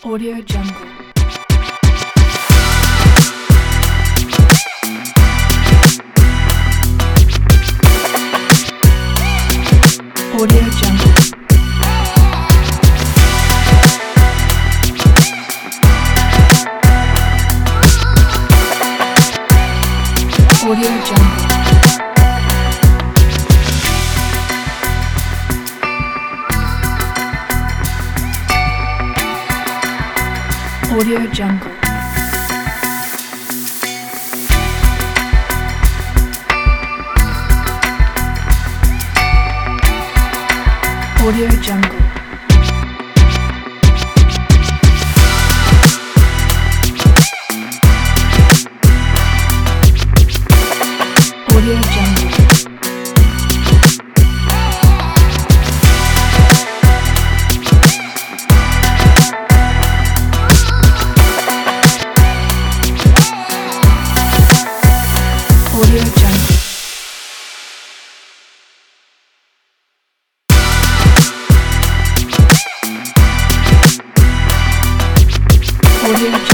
Audio Jungle. Audio Jungle. Audio Jungle. Audio Jungle. Audio Jungle. Audio Jungle. Audio Jungle. Audio Jungle.